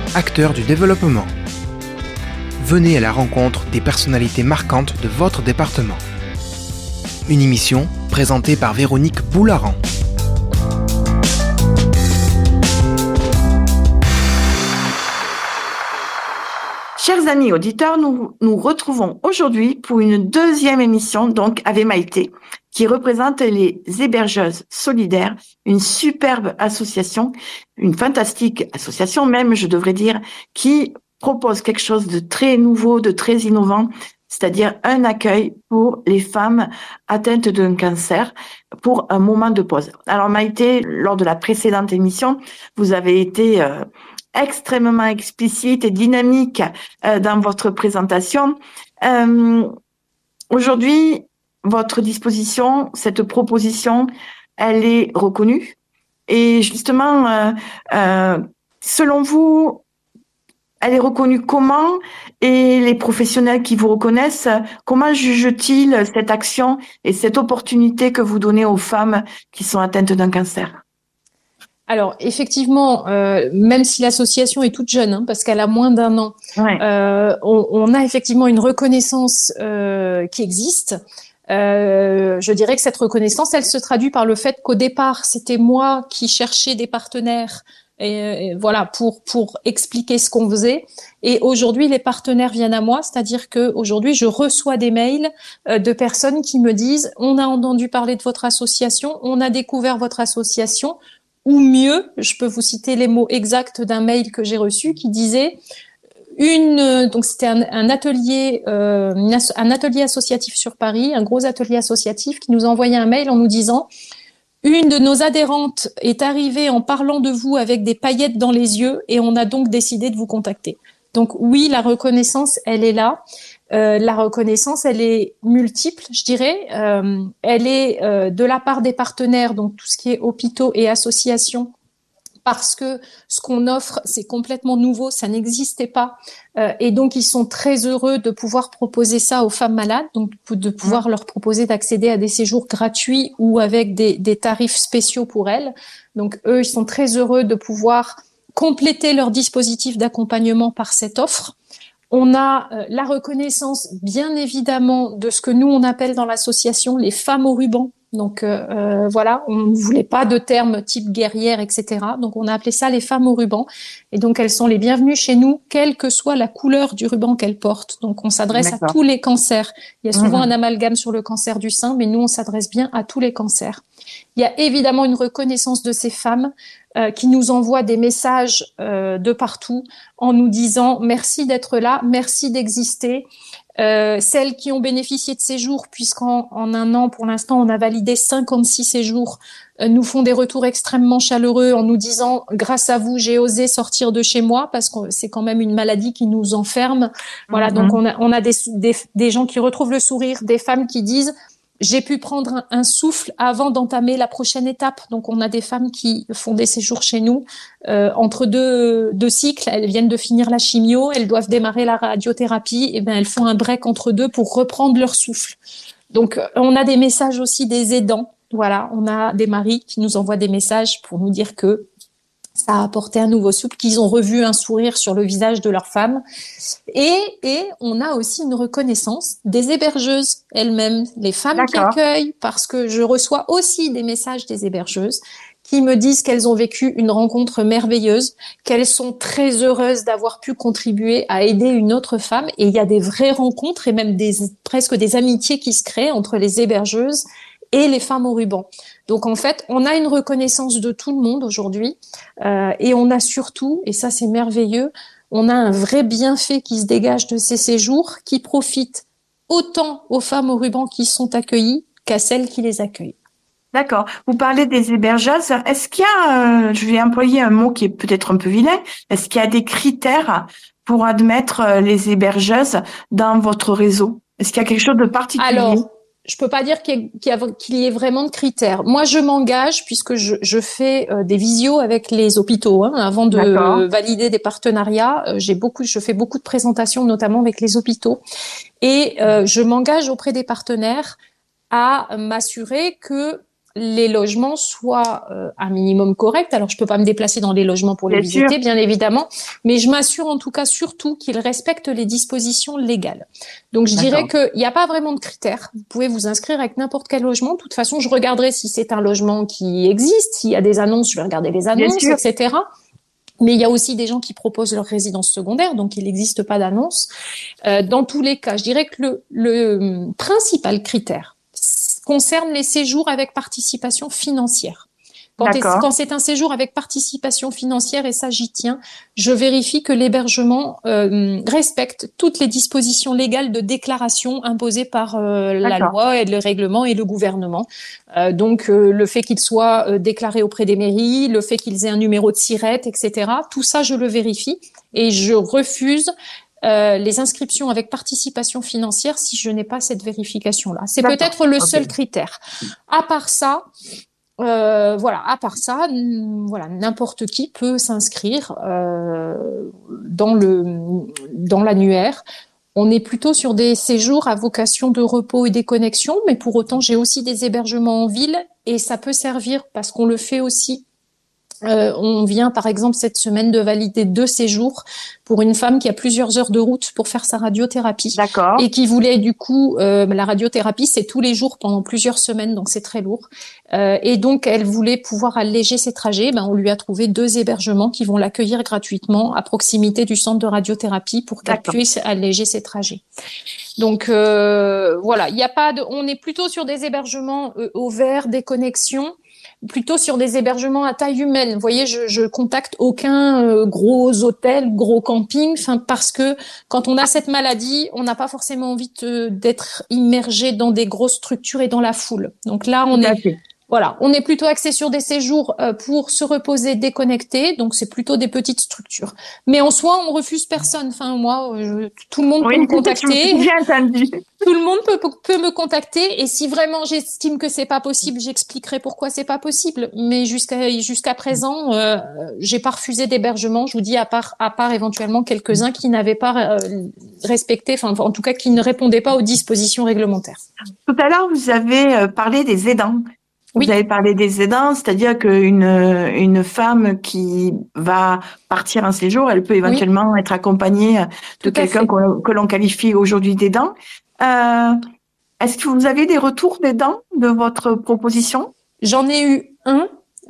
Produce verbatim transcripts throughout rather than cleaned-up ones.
acteurs du développement. Venez à la rencontre des personnalités marquantes de votre département. Une émission présentée par Véronique Boularan. Chers amis auditeurs, nous nous retrouvons aujourd'hui pour une deuxième émission donc avec Maïté, qui représente les Hébergeuses Solidaires, une superbe association, une fantastique association même, je devrais dire, qui propose quelque chose de très nouveau, de très innovant, c'est-à-dire un accueil pour les femmes atteintes d'un cancer pour un moment de pause. Alors Maïté, lors de la précédente émission, vous avez été euh, extrêmement explicite et dynamique euh, dans votre présentation. Euh, aujourd'hui, votre disposition, cette proposition, elle est reconnue. Et justement, euh, euh, selon vous, elle est reconnue comment? Et les professionnels qui vous reconnaissent, comment jugent-ils cette action et cette opportunité que vous donnez aux femmes qui sont atteintes d'un cancer? Alors effectivement, euh, même si l'association est toute jeune, hein, parce qu'elle a moins d'un an, ouais. euh, on, on a effectivement une reconnaissance euh, qui existe. Euh, je dirais que cette reconnaissance, elle se traduit par le fait qu'au départ, c'était moi qui cherchais des partenaires, et, et voilà, pour pour expliquer ce qu'on faisait. Et aujourd'hui, les partenaires viennent à moi, c'est-à-dire que aujourd'hui, je reçois des mails euh, de personnes qui me disent : « On a entendu parler de votre association, on a découvert votre association. » Ou mieux, je peux vous citer les mots exacts d'un mail que j'ai reçu qui disait une, donc c'était un, un atelier, euh, un atelier associatif sur Paris, un gros atelier associatif qui nous a envoyé un mail en nous disant une de nos adhérentes est arrivée en parlant de vous avec des paillettes dans les yeux et on a donc décidé de vous contacter. Donc oui, la reconnaissance, elle est là. Euh, la reconnaissance, elle est multiple, je dirais. Euh, elle est euh, de la part des partenaires, donc tout ce qui est hôpitaux et associations, parce que ce qu'on offre, c'est complètement nouveau, ça n'existait pas. Euh, et donc, ils sont très heureux de pouvoir proposer ça aux femmes malades, donc de pouvoir mmh. leur proposer d'accéder à des séjours gratuits ou avec des, des tarifs spéciaux pour elles. Donc, eux, ils sont très heureux de pouvoir compléter leur dispositif d'accompagnement par cette offre. On a euh, la reconnaissance, bien évidemment, de ce que nous, on appelle dans l'association les femmes au ruban. Donc, euh, euh, voilà, on ne voulait pas de termes type guerrière, et cetera. Donc, on a appelé ça les femmes au ruban. Et donc, elles sont les bienvenues chez nous, quelle que soit la couleur du ruban qu'elles portent. Donc, on s'adresse D'accord. à tous les cancers. Il y a souvent mmh. un amalgame sur le cancer du sein, mais nous, on s'adresse bien à tous les cancers. Il y a évidemment une reconnaissance de ces femmes euh, qui nous envoient des messages euh, de partout en nous disant « merci d'être là, merci d'exister ». Euh, celles qui ont bénéficié de séjours, puisqu'en en un an, pour l'instant, on a validé cinquante-six séjours, euh, nous font des retours extrêmement chaleureux en nous disant « grâce à vous, j'ai osé sortir de chez moi » parce que c'est quand même une maladie qui nous enferme. Voilà, mm-hmm. donc on a, on a des, des, des gens qui retrouvent le sourire, des femmes qui disent « j'ai pu prendre un, un souffle avant d'entamer la prochaine étape ». Donc, on a des femmes qui font des séjours chez nous. Euh, entre deux, deux cycles, elles viennent de finir la chimio, elles doivent démarrer la radiothérapie. Et ben, elles font un break entre deux pour reprendre leur souffle. Donc, on a des messages aussi des aidants. Voilà, on a des maris qui nous envoient des messages pour nous dire que ça a apporté un nouveau souffle, qu'ils ont revu un sourire sur le visage de leur femme. Et, et on a aussi une reconnaissance des hébergeuses elles-mêmes, les femmes D'accord. qui accueillent, parce que je reçois aussi des messages des hébergeuses qui me disent qu'elles ont vécu une rencontre merveilleuse, qu'elles sont très heureuses d'avoir pu contribuer à aider une autre femme. Et il y a des vraies rencontres et même des, presque des amitiés qui se créent entre les hébergeuses et les femmes au ruban. Donc en fait, on a une reconnaissance de tout le monde aujourd'hui euh, et on a surtout, et ça c'est merveilleux, on a un vrai bienfait qui se dégage de ces séjours qui profite autant aux femmes au ruban qui sont accueillies qu'à celles qui les accueillent. D'accord. Vous parlez des hébergeuses. Est-ce qu'il y a, euh, je vais employer un mot qui est peut-être un peu vilain, est-ce qu'il y a des critères pour admettre euh, les hébergeuses dans votre réseau? Est-ce qu'il y a quelque chose de particulier? Alors, je peux pas dire qu'il y, ait, qu'il y, a, qu'il y ait vraiment de critères. Moi, je m'engage puisque je, je fais euh, des visios avec les hôpitaux hein, avant de D'accord. valider des partenariats. Euh, j'ai beaucoup, je fais beaucoup de présentations, notamment avec les hôpitaux, et euh, je m'engage auprès des partenaires à m'assurer que les logements soient euh, un minimum corrects. Alors, je peux pas me déplacer dans les logements pour les bien visiter, sûr. Bien évidemment, mais je m'assure en tout cas surtout qu'ils respectent les dispositions légales. Donc, je D'accord. dirais qu'il n'y a pas vraiment de critères. Vous pouvez vous inscrire avec n'importe quel logement. De toute façon, je regarderai si c'est un logement qui existe. S'il y a des annonces, je vais regarder les annonces, et cetera. Mais il y a aussi des gens qui proposent leur résidence secondaire, donc il n'existe pas d'annonce. Euh, dans tous les cas, je dirais que le, le principal critère concerne les séjours avec participation financière. Quand, quand c'est un séjour avec participation financière, et ça j'y tiens, je vérifie que l'hébergement euh, respecte toutes les dispositions légales de déclaration imposées par euh, la loi et le règlement et le gouvernement. Euh, donc euh, le fait qu'ils soient euh, déclarés auprès des mairies, le fait qu'ils aient un numéro de SIRET, et cetera. Tout ça, je le vérifie et je refuse Euh, les inscriptions avec participation financière si je n'ai pas cette vérification-là. C'est D'accord. peut-être le okay. seul critère. À part ça, euh, voilà, à part ça, n- voilà, n'importe qui peut s'inscrire euh, dans le dans l'annuaire. On est plutôt sur des séjours à vocation de repos et déconnexion, mais pour autant, j'ai aussi des hébergements en ville et ça peut servir parce qu'on le fait aussi. Euh, on vient par exemple cette semaine de valider deux séjours pour une femme qui a plusieurs heures de route pour faire sa radiothérapie. D'accord. Et qui voulait du coup, euh, la radiothérapie c'est tous les jours pendant plusieurs semaines, donc c'est très lourd. Euh, et donc elle voulait pouvoir alléger ses trajets. Ben on lui a trouvé deux hébergements qui vont l'accueillir gratuitement à proximité du centre de radiothérapie pour qu'elle D'accord. puisse alléger ses trajets. Donc euh, voilà, il y a pas de, on est plutôt sur des hébergements euh, au vert, des connexions. Plutôt sur des hébergements à taille humaine. Vous voyez, je, je contacte aucun euh, gros hôtel, gros camping, enfin parce que quand on a cette maladie, on n'a pas forcément envie de, d'être immergé dans des grosses structures et dans la foule. Donc là, on est fait. Voilà, on est plutôt axé sur des séjours euh, pour se reposer, déconnecter. Donc c'est plutôt des petites structures. Mais en soi, on refuse personne. Enfin moi, je, tout le monde oui, peut me contacter. Bien entendu. Tout le monde peut, peut me contacter et si vraiment j'estime que c'est pas possible, j'expliquerai pourquoi c'est pas possible. Mais jusqu'à jusqu'à présent, euh, j'ai pas refusé d'hébergement. Je vous dis à part à part éventuellement quelques-uns qui n'avaient pas euh, respecté, enfin en tout cas qui ne répondaient pas aux dispositions réglementaires. Tout à l'heure, vous avez parlé des aidants. Vous oui. avez parlé des aidants, c'est-à-dire qu'une une femme qui va partir un séjour, elle peut éventuellement oui. être accompagnée de Tout quelqu'un que, que l'on qualifie aujourd'hui d'aidant. Euh, est-ce que vous avez des retours d'aidants de votre proposition ? J'en ai eu un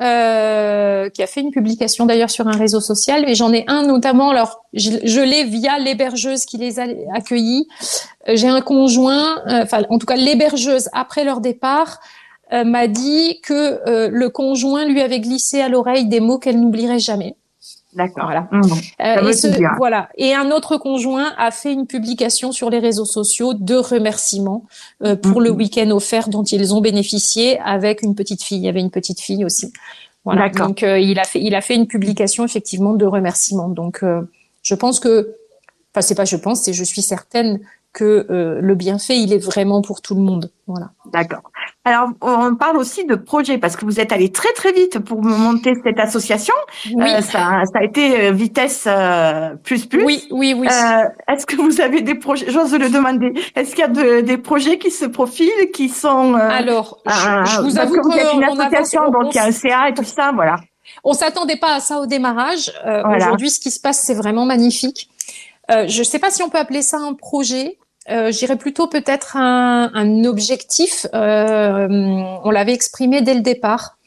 euh, qui a fait une publication d'ailleurs sur un réseau social, et j'en ai un notamment. Alors, je, je l'ai via l'hébergeuse qui les a accueillis. J'ai un conjoint, euh, enfin en tout cas l'hébergeuse après leur départ. Euh, m'a dit que euh, le conjoint lui avait glissé à l'oreille des mots qu'elle n'oublierait jamais. D'accord. Voilà. Mmh. Euh, et, ce, voilà. et un autre conjoint a fait une publication sur les réseaux sociaux de remerciements euh, pour mmh. le week-end offert dont ils ont bénéficié avec une petite fille. Il y avait une petite fille aussi. Voilà. D'accord. Donc euh, il a fait, il a fait une publication effectivement de remerciements. Donc euh, je pense que, enfin c'est pas je pense, c'est je suis certaine que euh, le bienfait il est vraiment pour tout le monde. Voilà. D'accord. Alors, on parle aussi de projet parce que vous êtes allé très très vite pour monter cette association. Oui. Euh, ça, ça a été vitesse euh, plus plus. Oui, oui, oui. Euh, est-ce que vous avez des projets ? J'ose le demander. Est-ce qu'il y a de, des projets qui se profilent, qui sont euh, Alors, je, euh, je vous avoue que vous êtes une on association, avance, on, donc il y a un C A et tout ça, voilà. On s'attendait pas à ça au démarrage. Euh, voilà. Aujourd'hui, ce qui se passe, c'est vraiment magnifique. Euh, je ne sais pas si on peut appeler ça un projet. Euh, je dirais plutôt peut-être un, un objectif. Euh, on l'avait exprimé dès le départ.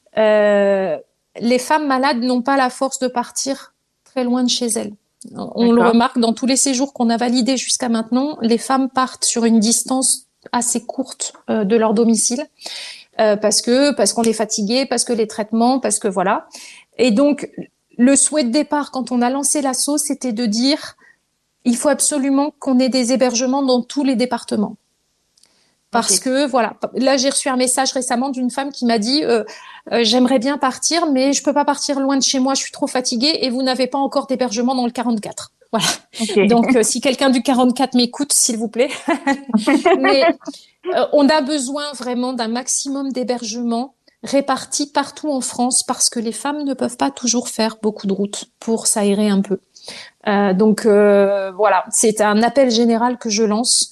Euh, les femmes malades n'ont pas la force de partir très loin de chez elles. On D'accord. le remarque dans tous les séjours qu'on a validés jusqu'à maintenant. Les femmes partent sur une distance assez courte euh, de leur domicile euh, parce que parce qu'on est fatigué, parce que les traitements, parce que voilà. Et donc le souhait de départ quand on a lancé l'assaut, c'était de dire il faut absolument qu'on ait des hébergements dans tous les départements. Parce okay. que, voilà, là, j'ai reçu un message récemment d'une femme qui m'a dit euh, euh, « J'aimerais bien partir, mais je peux pas partir loin de chez moi, je suis trop fatiguée et vous n'avez pas encore d'hébergement dans le quarante-quatre. » Voilà. Okay. Donc, euh, si quelqu'un du quarante-quatre m'écoute, s'il vous plaît. Mais euh, on a besoin vraiment d'un maximum d'hébergements répartis partout en France parce que les femmes ne peuvent pas toujours faire beaucoup de routes pour s'aérer un peu. Euh, donc euh, voilà, c'est un appel général que je lance.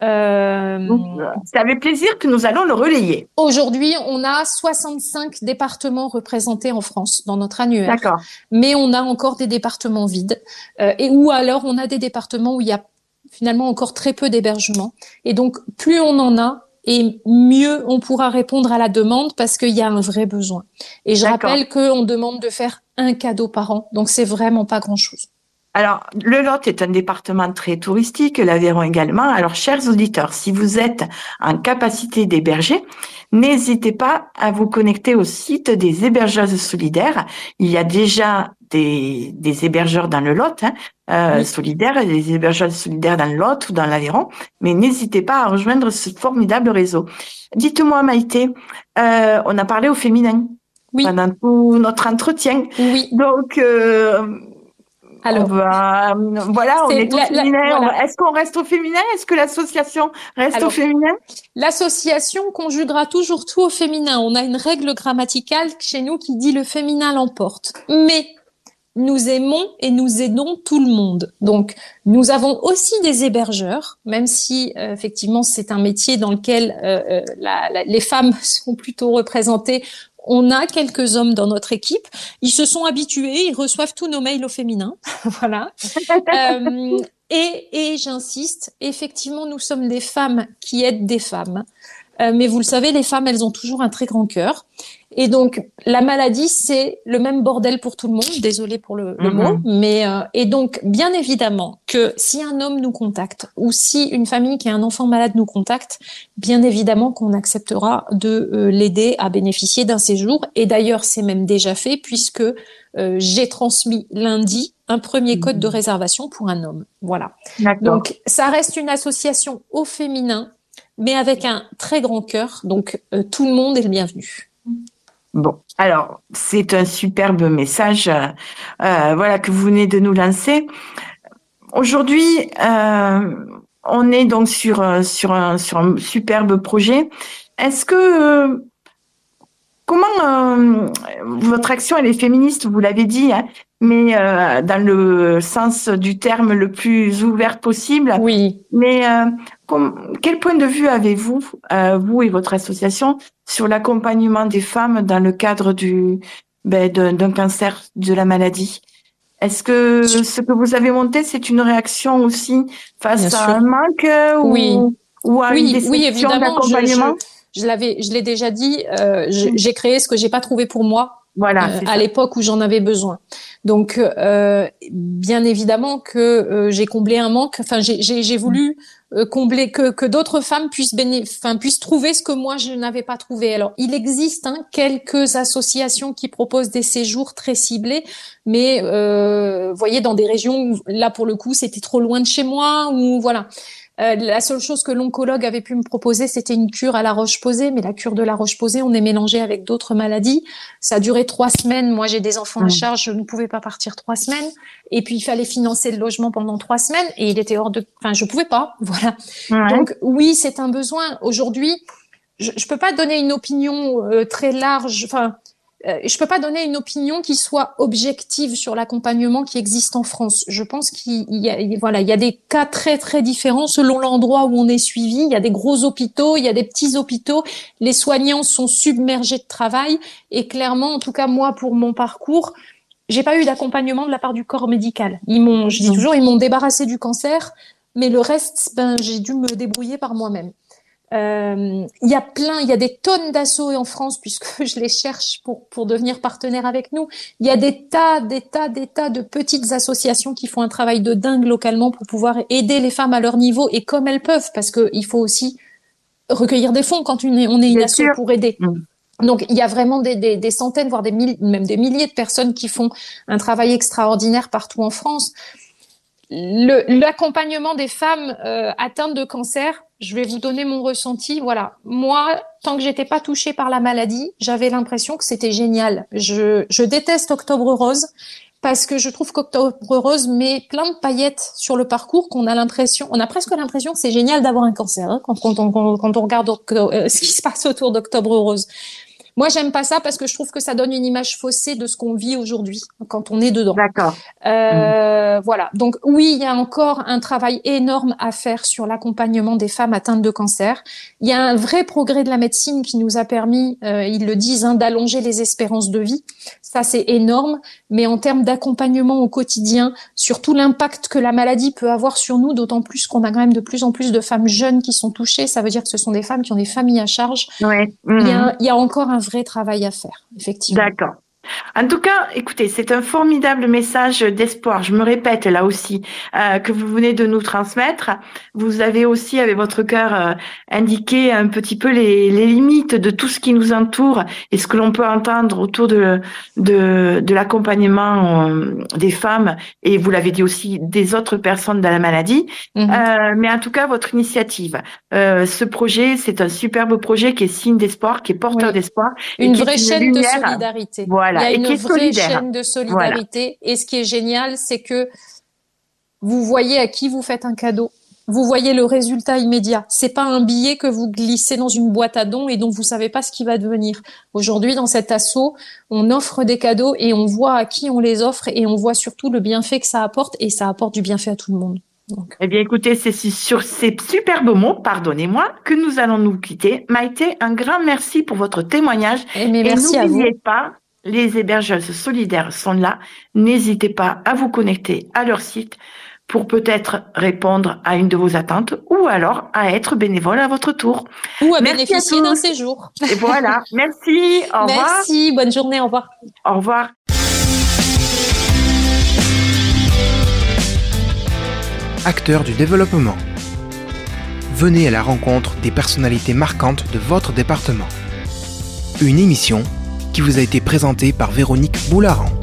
Euh, Donc, c'est avec plaisir que nous allons le relayer. Aujourd'hui, on a soixante-cinq départements représentés en France dans notre annuaire. D'accord. Mais on a encore des départements vides. Euh, et ou alors, on a des départements où il y a finalement encore très peu d'hébergements. Et donc, plus on en a, et mieux on pourra répondre à la demande parce qu'il y a un vrai besoin. Et je D'accord. rappelle qu'on demande de faire un cadeau par an. Donc, c'est vraiment pas grand-chose. Alors, le Lot est un département très touristique, l'Aveyron également. Alors, chers auditeurs, si vous êtes en capacité d'héberger, n'hésitez pas à vous connecter au site des hébergeuses solidaires. Il y a déjà des, des hébergeurs dans le Lot, hein, euh, oui. solidaires, des hébergeuses solidaires dans le Lot ou dans l'Aveyron, mais n'hésitez pas à rejoindre ce formidable réseau. Dites-moi, Maïté, euh, on a parlé au féminin oui. pendant tout notre entretien. Oui. Donc, euh, Alors, on va, voilà, on est, est au la, féminin. La, voilà. Est-ce qu'on reste au féminin? Est-ce que l'association reste Alors, au féminin? L'association conjuguera toujours tout au féminin. On a une règle grammaticale chez nous qui dit le féminin l'emporte. Mais nous aimons et nous aidons tout le monde. Donc, nous avons aussi des hébergeurs, même si euh, effectivement c'est un métier dans lequel euh, la, la, les femmes sont plutôt représentées. On a quelques hommes dans notre équipe. Ils se sont habitués, ils reçoivent tous nos mails au féminin. Voilà. euh, et, et j'insiste, effectivement, nous sommes des femmes qui aident des femmes. Euh, mais vous le savez, les femmes, elles ont toujours un très grand cœur. Et donc, la maladie, c'est le même bordel pour tout le monde. Désolée pour le, le mm-hmm. mot. Mais, euh, et donc, bien évidemment, que si un homme nous contacte ou si une famille qui a un enfant malade nous contacte, bien évidemment qu'on acceptera de euh, l'aider à bénéficier d'un séjour. Et d'ailleurs, c'est même déjà fait puisque euh, j'ai transmis lundi un premier code mm-hmm. de réservation pour un homme. Voilà. D'accord. Donc, ça reste une association au féminin, mais avec un très grand cœur. Donc, euh, tout le monde est le bienvenu. Bon, alors, c'est un superbe message euh, voilà, que vous venez de nous lancer. Aujourd'hui, euh, on est donc sur, sur, un, sur un superbe projet. Est-ce que... Euh, comment euh, votre action, elle est féministe, vous l'avez dit, hein, mais euh, dans le sens du terme le plus ouvert possible. Oui. Mais euh, com- quel point de vue avez-vous, euh, vous et votre association, sur l'accompagnement des femmes dans le cadre du ben, de, d'un cancer, de la maladie? Est-ce que ce que vous avez monté, c'est une réaction aussi face Bien à sûr. un manque ou, oui. ou à oui, une déception oui, évidemment, d'accompagnement? Je, je, je l'avais, je l'ai déjà dit. Euh, je, mmh. J'ai créé ce que j'ai pas trouvé pour moi. Voilà, euh, à l'époque où j'en avais besoin. Donc, euh, bien évidemment que euh, j'ai comblé un manque. Enfin, j'ai, j'ai, j'ai voulu euh, combler que que d'autres femmes puissent béné- enfin puissent trouver ce que moi je n'avais pas trouvé. Alors, il existe hein, quelques associations qui proposent des séjours très ciblés, mais euh, vous voyez dans des régions où là pour le coup c'était trop loin de chez moi ou voilà. Euh, la seule chose que l'oncologue avait pu me proposer, c'était une cure à la Roche-Posay, mais la cure de la Roche-Posay, on est mélangé avec d'autres maladies. Ça a duré trois semaines. Moi, j'ai des enfants mmh. à charge, je ne pouvais pas partir trois semaines. Et puis, il fallait financer le logement pendant trois semaines, et il était hors de, enfin, je pouvais pas, voilà. Ouais. Donc, oui, c'est un besoin. Aujourd'hui, je, je peux pas donner une opinion euh, très large, enfin, Euh, je peux pas donner une opinion qui soit objective sur l'accompagnement qui existe en France. Je pense qu'il y a, voilà, il y a des cas très très différents selon l'endroit où on est suivi. Il y a des gros hôpitaux, il y a des petits hôpitaux. Les soignants sont submergés de travail et clairement, en tout cas moi pour mon parcours, j'ai pas eu d'accompagnement de la part du corps médical. Ils m'ont, je dis toujours, ils m'ont débarrassé du cancer, mais le reste, ben j'ai dû me débrouiller par moi-même. Il euh, y a plein, il y a des tonnes d'assos en France puisque je les cherche pour pour devenir partenaires avec nous. Il y a des tas, des tas, des tas de petites associations qui font un travail de dingue localement pour pouvoir aider les femmes à leur niveau et comme elles peuvent, parce que il faut aussi recueillir des fonds quand on est, on est une asso pour aider. Mmh. Donc il y a vraiment des, des, des centaines, voire des milliers, même des milliers de personnes qui font un travail extraordinaire partout en France. Le, l'accompagnement des femmes euh, atteintes de cancer, je vais vous donner mon ressenti. Voilà, moi, tant que j'étais pas touchée par la maladie, j'avais l'impression que c'était génial. Je, je déteste Octobre Rose parce que je trouve qu'Octobre Rose met plein de paillettes sur le parcours qu'on a l'impression, on a presque l'impression que c'est génial d'avoir un cancer hein, quand, quand, on, quand on regarde euh, ce qui se passe autour d'Octobre Rose. Moi, j'aime pas ça parce que je trouve que ça donne une image faussée de ce qu'on vit aujourd'hui quand on est dedans. D'accord. Euh, mmh. Voilà. Donc oui, il y a encore un travail énorme à faire sur l'accompagnement des femmes atteintes de cancer. Il y a un vrai progrès de la médecine qui nous a permis, euh, ils le disent, hein, d'allonger les espérances de vie. Ça, c'est énorme. Mais en termes d'accompagnement au quotidien, sur tout l'impact que la maladie peut avoir sur nous, d'autant plus qu'on a quand même de plus en plus de femmes jeunes qui sont touchées, ça veut dire que ce sont des femmes qui ont des familles à charge. Ouais. Mmh. Il y a, il y a encore un vrai travail à faire, effectivement. D'accord. En tout cas, écoutez, c'est un formidable message d'espoir. Je me répète là aussi euh, que vous venez de nous transmettre. Vous avez aussi, avec votre cœur, euh, indiqué un petit peu les, les limites de tout ce qui nous entoure et ce que l'on peut entendre autour de de, de l'accompagnement euh, des femmes. Et vous l'avez dit aussi des autres personnes dans la maladie. Mmh. Euh, mais en tout cas, votre initiative, euh, ce projet, c'est un superbe projet qui est signe d'espoir, qui est porteur oui. d'espoir. Une vraie chaîne de solidarité. Voilà. Il y a une et qui est vraie solidaire. chaîne de solidarité. Voilà. Et ce qui est génial, c'est que vous voyez à qui vous faites un cadeau. Vous voyez le résultat immédiat. C'est pas un billet que vous glissez dans une boîte à dons et dont vous savez pas ce qui va devenir. Aujourd'hui, dans cet assaut, on offre des cadeaux et on voit à qui on les offre et on voit surtout le bienfait que ça apporte et ça apporte du bienfait à tout le monde. Donc. Eh bien, écoutez, c'est sur ces superbes mots, pardonnez-moi, que nous allons nous quitter. Maïté, un grand merci pour votre témoignage. Et, mais merci et n'oubliez à vous. pas, les hébergeuses solidaires sont là. N'hésitez pas à vous connecter à leur site pour peut-être répondre à une de vos attentes ou alors à être bénévole à votre tour. Ou à merci bénéficier à d'un séjour. Et voilà. Merci. Au revoir. Merci. Bonne journée. Au revoir. Au revoir. Acteurs du développement. Venez à la rencontre des personnalités marquantes de votre département. Une émission qui vous a été présentée par Véronique Boularan.